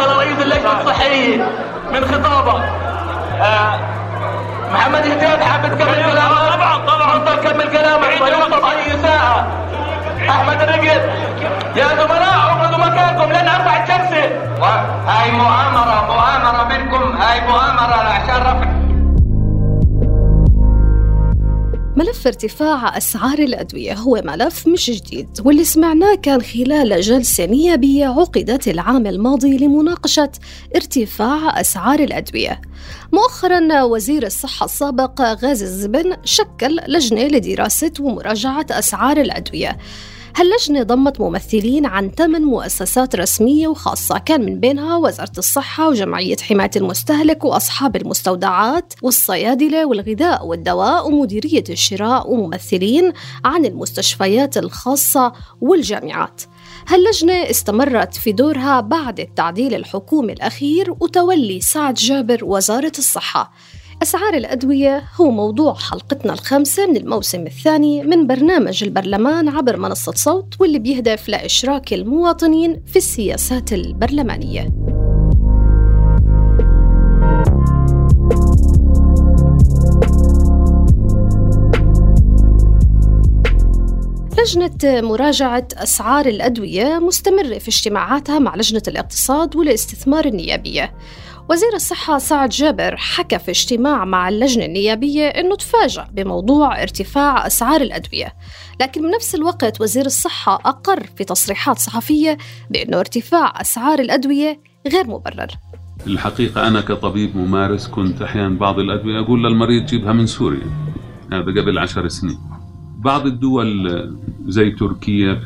تفضل رئيس اللجنة الصحية من خطابه. محمد هشام حابب تكمل كلامك؟ طبعا تفضل كمل كلامك ويوصف أي إساءة. أحمد الرقد يا زملاء اقعدوا مكانكم لن أرفع الجلسة. هاي مؤامرة منكم، هاي مؤامرة عشان رفع. ملف ارتفاع أسعار الأدوية هو ملف مش جديد، واللي سمعناه كان خلال جلسة نيابية عقدت العام الماضي لمناقشة ارتفاع أسعار الأدوية. مؤخراً وزير الصحة السابق غازي الزبن شكل لجنة لدراسة ومراجعة أسعار الأدوية. هاللجنة ضمت ممثلين عن 8 مؤسسات رسمية وخاصة، كان من بينها وزارة الصحة وجمعية حماية المستهلك وأصحاب المستودعات والصيادلة والغذاء والدواء ومديرية الشراء وممثلين عن المستشفيات الخاصة والجامعات. هاللجنة استمرت في دورها بعد التعديل الحكومي الأخير وتولي سعد جابر وزارة الصحة. أسعار الأدوية هو موضوع حلقتنا الخامسة من الموسم الثاني من برنامج البرلمان عبر منصة صوت، واللي بيهدف لإشراك المواطنين في السياسات البرلمانية. لجنة مراجعة أسعار الأدوية مستمرة في اجتماعاتها مع لجنة الاقتصاد والاستثمار النيابية. وزير الصحة سعد جابر حكى في اجتماع مع اللجنة النيابية أنه تفاجأ بموضوع ارتفاع أسعار الأدوية، لكن بنفس الوقت وزير الصحة أقر في تصريحات صحفية بأنه ارتفاع أسعار الأدوية غير مبرر. الحقيقة أنا كطبيب ممارس كنت أحيانا بعض الأدوية أقول للمريض جيبها من سوريا، هذا قبل 10 سنين. بعض الدول زي تركيا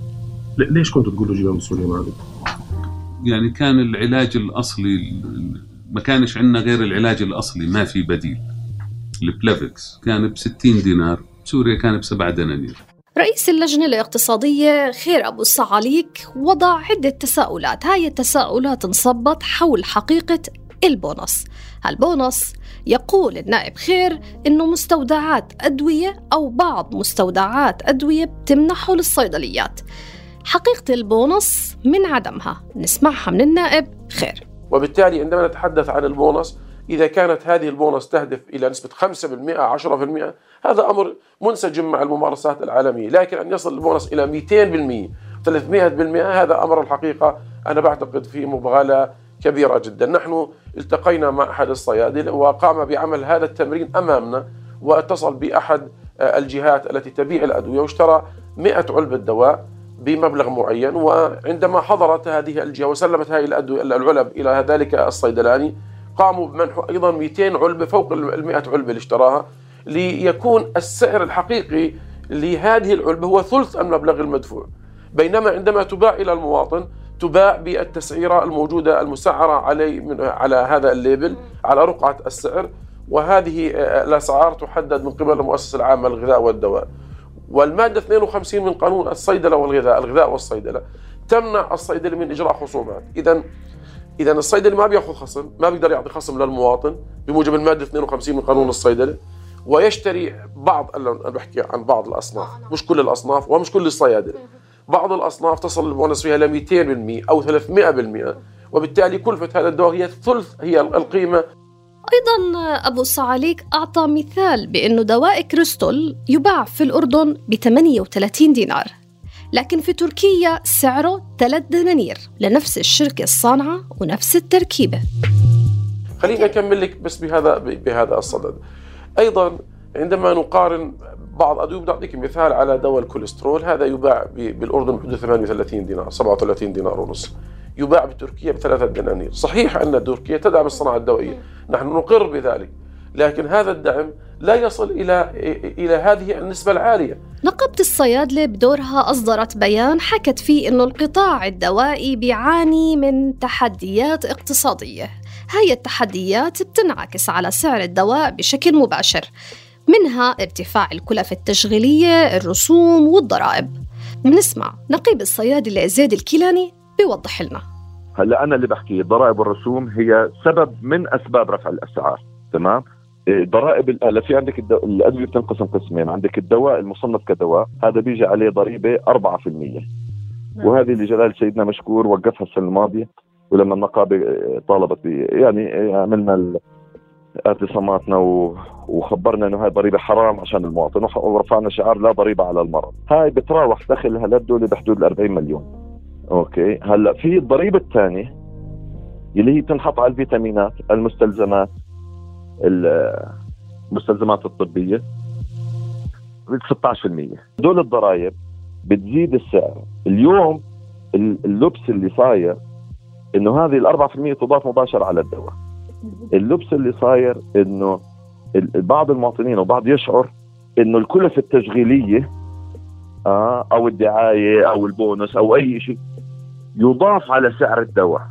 ليش كنتوا تقولوا جيبها من سوريا معلم؟ يعني كان العلاج الأصلي، ما كانش عندنا غير العلاج الأصلي، ما في بديل. البلافكس كان ب60 دينار، سوريا كان ب7 دنانير. رئيس اللجنة الاقتصادية خير أبو الصعاليك وضع عدة تساؤلات. هاي التساؤلات انصبت حول حقيقة البونص. هالبونص يقول النائب خير إنه مستودعات أدوية أو بعض مستودعات أدوية بتمنحه للصيدليات. حقيقة البونص من عدمها نسمعها من النائب خير. وبالتالي عندما نتحدث عن البونص، إذا كانت هذه البونص تهدف إلى نسبة 5% 10%، هذا أمر منسجم مع الممارسات العالمية. لكن أن يصل البونص إلى 200% 300%، هذا أمر الحقيقة أنا بعتقد فيه مبالغة كبيرة جدا. نحن التقينا مع أحد الصيادل وقام بعمل هذا التمرين أمامنا، واتصل بأحد الجهات التي تبيع الأدوية واشترى 100 علبة دواء بمبلغ معين. وعندما حضرت هذه الجهة وسلمت هذه العلب إلى ذلك الصيدلاني، قاموا بمنح أيضا 200 علبة فوق 100 علبة اللي اشتراها، ليكون السعر الحقيقي لهذه العلبة هو ثلث المبلغ المدفوع. بينما عندما تباع إلى المواطن تباع بالتسعيرة الموجودة المسعرة على هذا الليبل، على رقعة السعر، وهذه الأسعار تحدد من قبل المؤسسة العامة للغذاء والدواء. والمادة 52 من قانون الصيدلة والغذاء، الغذاء والصيدلة، تمنع الصيدلي من إجراء خصومات. إذا الصيدلي ما بيأخذ خصم، ما بيقدر يعطي خصم للمواطن بموجب المادة 52 من قانون الصيدلة، ويشتري بعض، أنا بحكي عن بعض الأصناف، مش كل الأصناف ومش كل الصيادلة، بعض الأصناف تصل البونص فيها ل 200% أو 300%، وبالتالي كلفة هذا الدواء هي ثلث هي القيمة. أيضاً أبو الصعاليك أعطى مثال بأنه دواء كريستول يباع في الأردن ب38 دينار، لكن في تركيا سعره 3 دنانير لنفس الشركة الصانعة ونفس التركيبة. خليني أكمل لك بس بهذا الصدد. أيضاً عندما نقارن بعض أدوية، بدي أعطيك مثال على دواء الكوليسترول، هذا يباع بالأردن بحدود 38 دينار 37 دينار ونص، يباع بتركيا ب3 دنانير. صحيح أن تركيا تدعم الصناعة الدوائية، نحن نقر بذلك، لكن هذا الدعم لا يصل إلى هذه النسبة العالية. نقابة الصيادلة بدورها أصدرت بيان حكت فيه إنه القطاع الدوائي بيعاني من تحديات اقتصادية. هاي التحديات بتنعكس على سعر الدواء بشكل مباشر، منها ارتفاع الكلف التشغيلية، الرسوم والضرائب. بنسمع نقيب الصيادلة زيد الكيلاني بيوضح لنا. هلا أنا اللي بحكي الضرائب والرسوم هي سبب من أسباب رفع الأسعار، تمام؟ ضرائب هلا في عندك الأدوية بتنقسم قسمين، عندك الدواء المصنف كدواء، هذا بيجي عليه ضريبة 4%، وهذه اللي جلال سيدنا مشكور وقفها السنة الماضية ولما النقابة طالبت يعني عملنا اعتصاماتنا وخبرنا انه هاي ضريبة حرام عشان المواطن، ورفعنا شعار لا ضريبة على المرض. هاي بتراوح دخلها للدولة بحدود 40 مليون. اوكي، هلا في الضريبة الثانية اللي هي تنحط على الفيتامينات، المستلزمات الطبية 16%. دول الضرائب بتزيد السعر. اليوم اللبس اللي صاير انه هذه 4% تضاف مباشر على الدواء. اللبس اللي صاير انه بعض المواطنين وبعض يشعر انه الكلفة التشغيلية او الدعاية او البونس او اي شيء يضاف على سعر الدواء.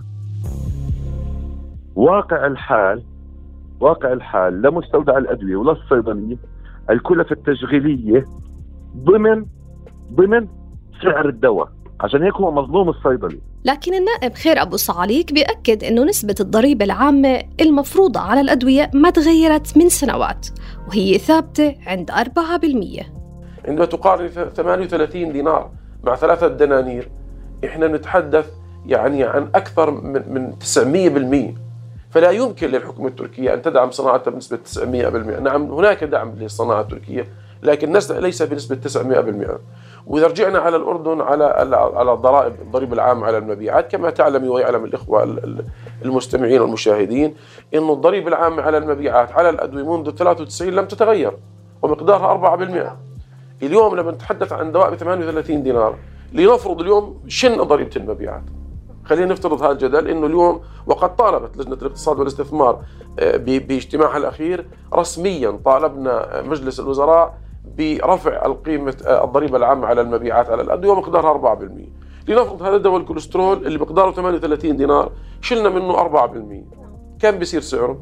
واقع الحال لمستودع الأدوية ولا الصيدلية الكلفة التشغيلية ضمن سعر الدواء، عشان هيك هو مظلوم الصيدلي. لكن النائب خير أبو صعاليك بيأكد أنه نسبة الضريبة العامة المفروضة على الأدوية ما تغيرت من سنوات، وهي ثابتة عند 4%. عندما تقارن 38 دينار مع 3 دنانير، إحنا نتحدث يعني عن أكثر من 900%. فلا يمكن للحكومة التركية أن تدعم صناعتها بنسبة 900%. نعم هناك دعم للصناعة التركية، لكن ليس بنسبة 900%. وإذا رجعنا على الأردن على الضريبة العامة على المبيعات، كما تعلم ويعلم الإخوة المستمعين والمشاهدين إنه الضريبة العامة على المبيعات على الأدوية منذ 93 لم تتغير ومقدارها 4%. اليوم لما نتحدث عن دواء ب 38 دينار، لنفرض اليوم شن ضريبة المبيعات، خلينا نفترض هذا الجدل إنه اليوم، وقد طالبت لجنة الاقتصاد والاستثمار باجتماعها الأخير رسميا، طالبنا مجلس الوزراء برفع القيمة الضريبة العامة على المبيعات على الأدوية ومقدارها 4%. لنفرض هذا دواء الكوليسترول اللي مقداره 38 دينار شلنا منه 4%، كم بيصير سعره؟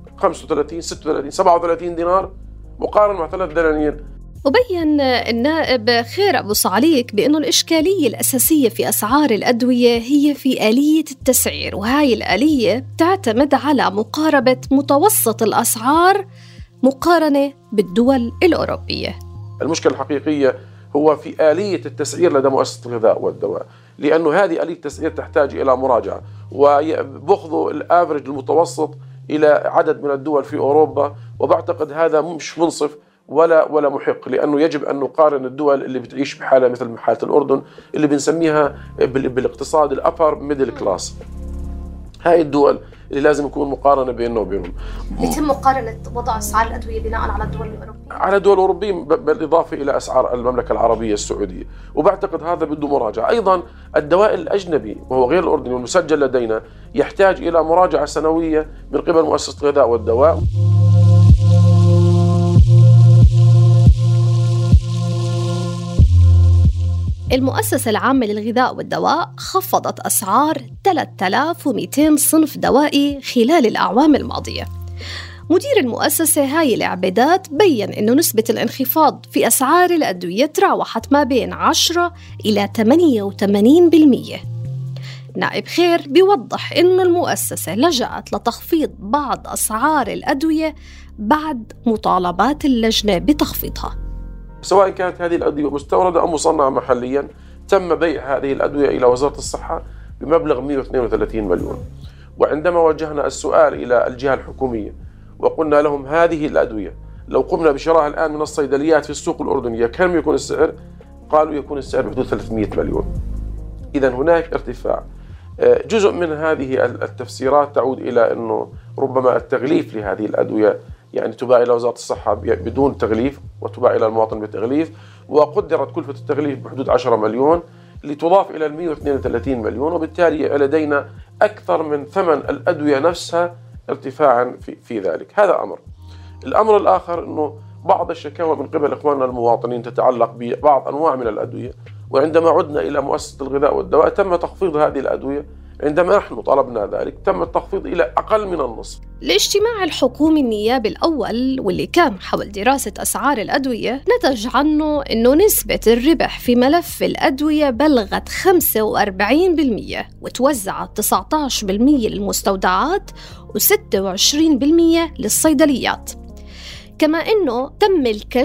35 36 37 دينار مقارن مع 3 دنانير. وبين النائب خير أبو صعاليك بأنه الإشكالية الأساسية في أسعار الأدوية هي في آلية التسعير، وهاي الآلية تعتمد على مقاربة متوسط الأسعار مقارنة بالدول الأوروبية. المشكلة الحقيقية هو في آلية التسعير لدى مؤسسة الغذاء والدواء، لأنه هذه آلية التسعير تحتاج إلى مراجعة، وبأخذوا الآفرج المتوسط إلى عدد من الدول في أوروبا، وبعتقد هذا مش منصف ولا محق، لأنه يجب أن نقارن الدول اللي بتعيش بحالة مثل حالة الأردن اللي بنسميها بالاقتصاد الأبر ميدل كلاس. هاي الدول اللي لازم يكون مقارنة بيننا وبينهم. يتم مقارنة وضع أسعار الأدوية بناء على الدول الأوروبية، على الدول الأوروبية بالإضافة إلى أسعار المملكة العربية السعودية، وبعتقد هذا بده مراجعة. أيضا الدواء الأجنبي وهو غير الأردني والمسجل لدينا يحتاج إلى مراجعة سنوية من قبل مؤسسة الغذاء والدواء. المؤسسة العامة للغذاء والدواء خفضت أسعار 3200 صنف دوائي خلال الأعوام الماضية. مدير المؤسسة هاي العبيدات بيّن أنه نسبة الانخفاض في أسعار الأدوية تراوحت ما بين 10 إلى 88%. نائب خير بيوضح أنه المؤسسة لجأت لتخفيض بعض أسعار الأدوية بعد مطالبات اللجنة بتخفيضها. سواء كانت هذه الأدوية مستوردة أو مصنعة محليا، تم بيع هذه الأدوية إلى وزارة الصحة بمبلغ 132 مليون. وعندما وجهنا السؤال إلى الجهة الحكومية وقلنا لهم هذه الأدوية لو قمنا بشرائها الآن من الصيدليات في السوق الأردنية كم يكون السعر؟ قالوا يكون السعر بحدود 300 مليون. إذن هناك ارتفاع. جزء من هذه التفسيرات تعود إلى أنه ربما التغليف لهذه الأدوية، يعني تباع إلى وزارة الصحة بدون تغليف وتباع إلى المواطن بتغليف، وقدرت كلفة التغليف بحدود 10 مليون لتضاف إلى 132 مليون، وبالتالي لدينا أكثر من ثمن الأدوية نفسها ارتفاعا في ذلك. هذا أمر. الأمر الآخر أنه بعض الشكاوى من قبل إخواننا المواطنين تتعلق ببعض أنواع من الأدوية، وعندما عدنا إلى مؤسسة الغذاء والدواء تم تخفيض هذه الأدوية. عندما نحن طلبنا ذلك تم التخفيض إلى أقل من النصف. الاجتماع الحكومي النيابي الأول واللي كان حول دراسة أسعار الأدوية نتج عنه أنه نسبة الربح في ملف الأدوية بلغت 45%، وتوزعت 19% للمستودعات و26% للصيدليات. كما أنه تم الكشف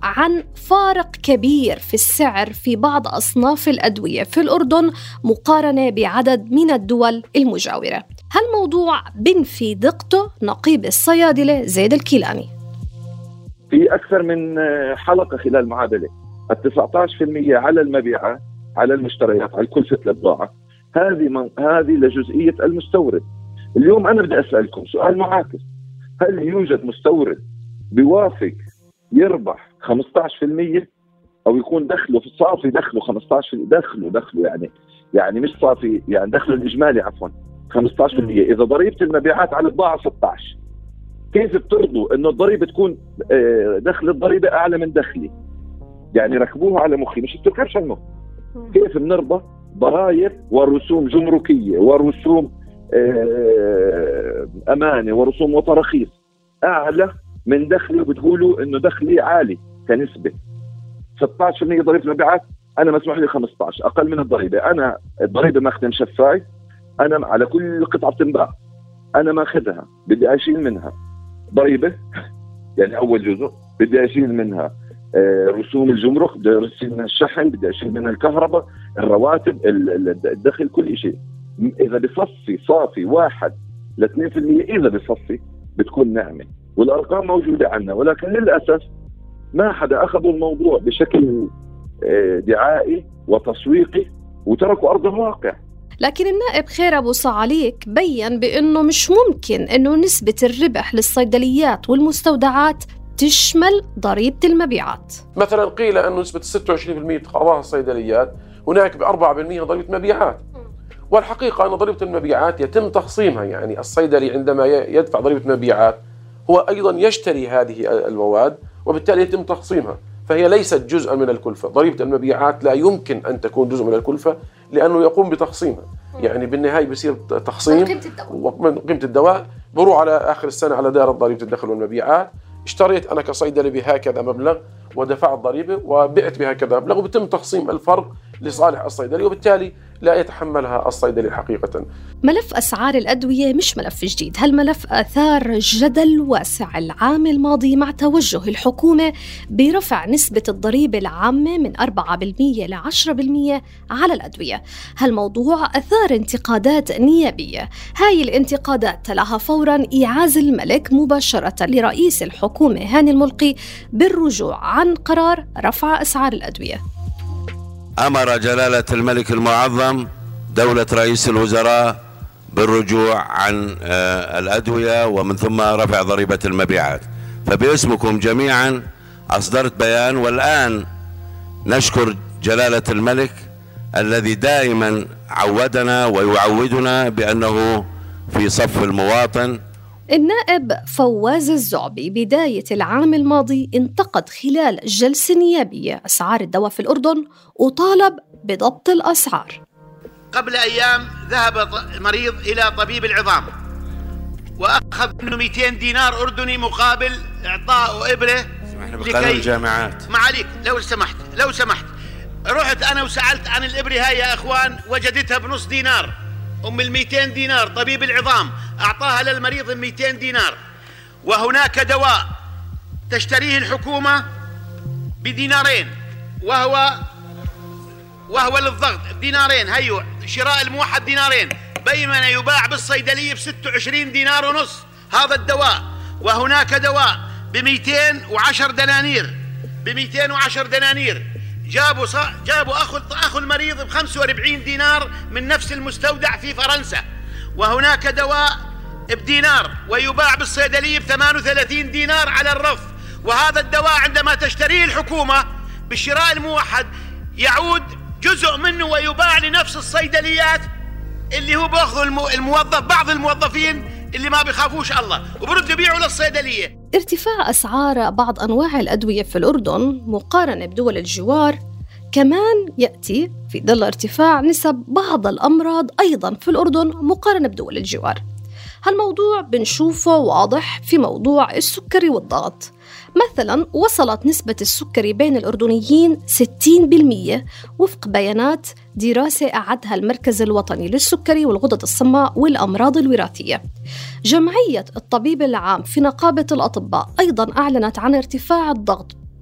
عن فارق كبير في السعر في بعض أصناف الأدوية في الأردن مقارنة بعدد من الدول المجاورة. هالموضوع بنفي دقته نقيب الصيادلة زيد الكيلاني. في أكثر من حلقة خلال المعادلة 19% على المبيعات على المشتريات على كلفة البضاعة، هذه لجزئية المستورد. اليوم أنا بدي أسألكم سؤال معاكس، هل يوجد مستورد بيوافق يربح 15% أو يكون دخله في الصافي دخله 15%؟ دخله يعني مش صافي، يعني دخله الإجمالي عفوا 15%. إذا ضريبة المبيعات على البضاعة 16، كيف بترضوا إنه الضريبة تكون دخل الضريبة أعلى من دخلي؟ يعني ركبوها على مخي، مش بتركبش على المخ. كيف بنرضى ضرائب ورسوم جمركية ورسوم أمانة ورسوم وتراخيص أعلى من دخلي وبتقولوا إنه دخلي عالي كنسبة؟ 16% ضريبة مبيعات، أنا مسموح لي 15 أقل من الضريبة. أنا الضريبة ماخذ شفاي، أنا على كل قطعة بتنباع أنا ماخذها بدي أشيل منها ضريبة، يعني أول جزء بدي أشيل منها رسوم الجمرك، بدي أشيل منها الشحن، بدي أشيل منها الكهرباء، الرواتب، الدخل، كل شيء. إذا بصفي صافي 1 ل 2%، إذا بصفي بتكون نعمة، والأرقام موجودة عنا. ولكن للأسف ما حدا أخذوا الموضوع بشكل دعائي وتسويقي وتركوا أرض الواقع. لكن النائب خير أبو صعاليك بيّن بأنه مش ممكن أنه نسبة الربح للصيدليات والمستودعات تشمل ضريبة المبيعات. مثلا قيل أنه نسبة 26% تقاضاها الصيدليات، هناك ب4% ضريبة مبيعات. والحقيقة أن ضريبة المبيعات يتم تخصيمها، يعني الصيدلي عندما يدفع ضريبة مبيعات هو أيضا يشتري هذه المواد وبالتالي يتم تخصيمها، فهي ليست جزءا من الكلفة. ضريبة المبيعات لا يمكن أن تكون جزء من الكلفة لأنه يقوم بتخصيمها، يعني بالنهاية بيصير تخصيم من قيمة الدواء، بروح على آخر السنة على دائرة ضريبة الدخل والمبيعات. اشتريت أنا كصيدلي بهكذا مبلغ ودفعت ضريبة وبعت بهكذا مبلغ، وبتم تخصيم الفرق لصالح الصيدلي، وبالتالي لا يتحملها الصيدلي حقيقة. ملف أسعار الأدوية مش ملف جديد، هالملف أثار جدل واسع العام الماضي مع توجه الحكومة برفع نسبة الضريبة العامة من 4% ل 10% على الأدوية. هالموضوع أثار انتقادات نيابية، هاي الانتقادات تلاها فوراً إيعاز الملك مباشرة لرئيس الحكومة هاني الملقي بالرجوع عن قرار رفع أسعار الأدوية. أمر جلالة الملك المعظم دولة رئيس الوزراء بالرجوع عن الأدوية ومن ثم رفع ضريبة المبيعات. فباسمكم جميعا أصدرت بيان، والآن نشكر جلالة الملك الذي دائما عودنا ويعودنا بأنه في صف المواطن. النائب فواز الزعبي بداية العام الماضي انتقد خلال جلسة نيابية أسعار الدواء في الأردن وطالب بضبط الأسعار. قبل أيام ذهب مريض إلى طبيب العظام وأخذ منه 200 دينار أردني مقابل إعطاء إبرة. احنا بقانون الجامعات. ما عليك، لو سمحت رحت أنا وسألت عن الإبرة هاي يا أخوان، وجدتها بنص دينار. أم 200 دينار طبيب العظام أعطاها للمريض 200 دينار، وهناك دواء تشتريه الحكومة بدينارين وهو للضغط دينارين، هيو شراء الموحد دينارين، بينما يباع بالصيدلية ب26 دينار ونص هذا الدواء. وهناك دواء ب210 دنانير جابوا أخو المريض ب45 دينار من نفس المستودع في فرنسا. وهناك دواء بدينار ويباع بالصيدلية ب38 دينار على الرف. وهذا الدواء عندما تشتريه الحكومة بالشراء الموحد يعود جزء منه ويباع لنفس الصيدليات اللي هو بأخذ بعض الموظفين اللي ما بيخافوش الله وبرد يبيعوا للصيدلية. ارتفاع أسعار بعض أنواع الأدوية في الأردن مقارنة بدول الجوار كمان يأتي في ظل ارتفاع نسب بعض الأمراض أيضاً في الأردن مقارنة بدول الجوار. هالموضوع بنشوفه واضح في موضوع السكري والضغط. مثلاً وصلت نسبة السكري بين الأردنيين 60% وفق بيانات دراسة أعدها المركز الوطني للسكري والغدد الصماء والأمراض الوراثية. جمعية الطبيب العام في نقابة الأطباء أيضاً أعلنت عن ارتفاع الضغط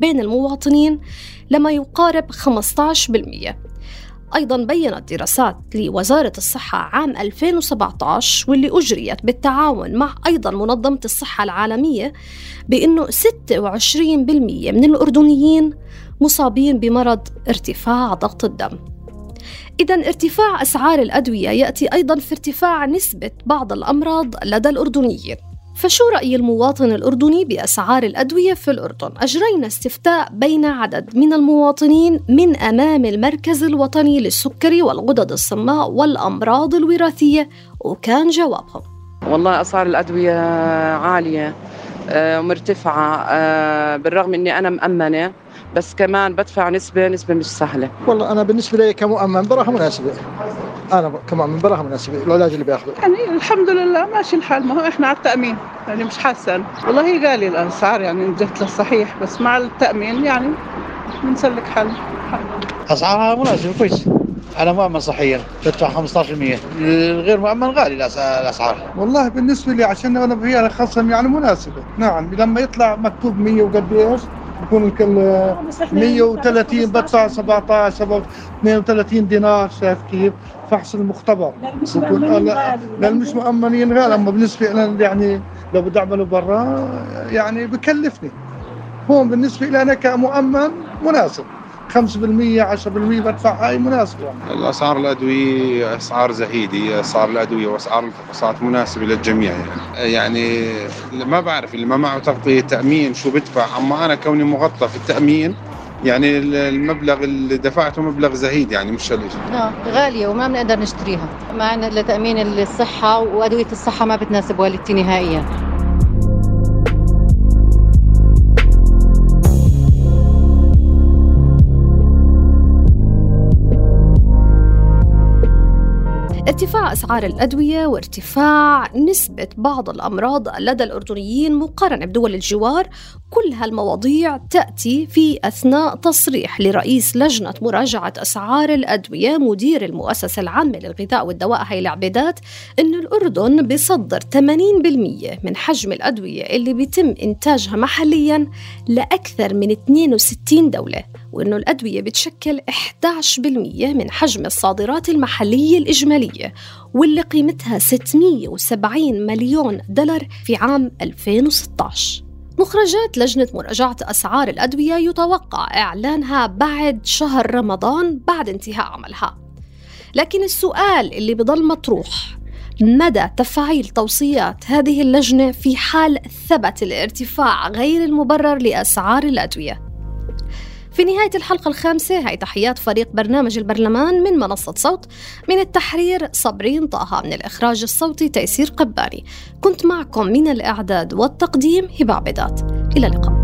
بين المواطنين لما يقارب 15%. أيضاً بيّنت دراسات لوزارة الصحة عام 2017 واللي أجريت بالتعاون مع أيضاً منظمة الصحة العالمية بأنه 26% من الأردنيين مصابين بمرض ارتفاع ضغط الدم. إذن ارتفاع أسعار الأدوية يأتي أيضاً في ارتفاع نسبة بعض الأمراض لدى الأردنيين. فشو رأي المواطن الأردني بأسعار الأدوية في الأردن؟ أجرينا استفتاء بين عدد من المواطنين من أمام المركز الوطني للسكري والغدد الصماء والأمراض الوراثية، وكان جوابهم: والله أسعار الأدوية عالية ومرتفعة، بالرغم أني أنا مأمنة بس كمان بدفع نسبة مش سهلة. والله أنا بالنسبة لي كمؤمن براها مناسبة، أنا كمؤمن براها مناسبة العلاج اللي بياخده. يعني الحمد لله ماشي الحال، ما هو إحنا على التأمين يعني مش حاسن. والله هي غالية الأسعار يعني من جهة الصحيح، بس مع التأمين يعني بنسلك حل. أسعارها مناسبة كويس. أنا مؤمن صحيا بدفع 15%، الغير مؤمن غالي الأسعار. والله بالنسبة لي عشان أنا فيها خصم يعني مناسبة. نعم لما يطلع مكتوب 100 وقد إيش يكون الكل 130 بدفع 17 32 دينار. شايف كيف؟ فحص المختبر بكون لأن مش مؤمنين غالي. أما بالنسبة لنا يعني لو بدي أعمله برا يعني بكلفني. هون بالنسبة لي أنا كمؤمن مناسب، 5% 10% بدفع هاي مناسبة. الأسعار الأدوية أسعار زهيدة، أسعار الأدوية وأسعار الفحوصات مناسبة للجميع يعني ما بعرف اللي ما معه تغطية تأمين شو بدفع. أما أنا كوني مغطى في التأمين يعني المبلغ اللي دفعته مبلغ زهيد يعني مش شليش. غالية وما بنقدر نشتريها، مع أن لتأمين الصحة وأدوية الصحة ما بتناسب والدتي نهائيا. ارتفاع أسعار الأدوية وارتفاع نسبة بعض الأمراض لدى الأردنيين مقارنة بدول الجوار، كل هالمواضيع تأتي في أثناء تصريح لرئيس لجنة مراجعة أسعار الأدوية مدير المؤسسة العامة للغذاء والدواء هاي العبيدات إن الأردن بيصدر 80% من حجم الأدوية اللي بيتم إنتاجها محلياً لأكثر من 62 دولة، وإنه الأدوية بتشكل 11% من حجم الصادرات المحلية الإجمالية واللي قيمتها 670 مليون دولار في عام 2016. مخرجات لجنة مراجعة أسعار الأدوية يتوقع إعلانها بعد شهر رمضان بعد انتهاء عملها، لكن السؤال اللي بضل مطروح: مدى تفعيل توصيات هذه اللجنة في حال ثبت الارتفاع غير المبرر لأسعار الأدوية؟ في نهاية الحلقة الخامسة هاي تحيات فريق برنامج البرلمان من منصة صوت، من التحرير صبرين طه، من الإخراج الصوتي تيسير قباني، كنت معكم من الإعداد والتقديم هبة عبيدات. إلى اللقاء.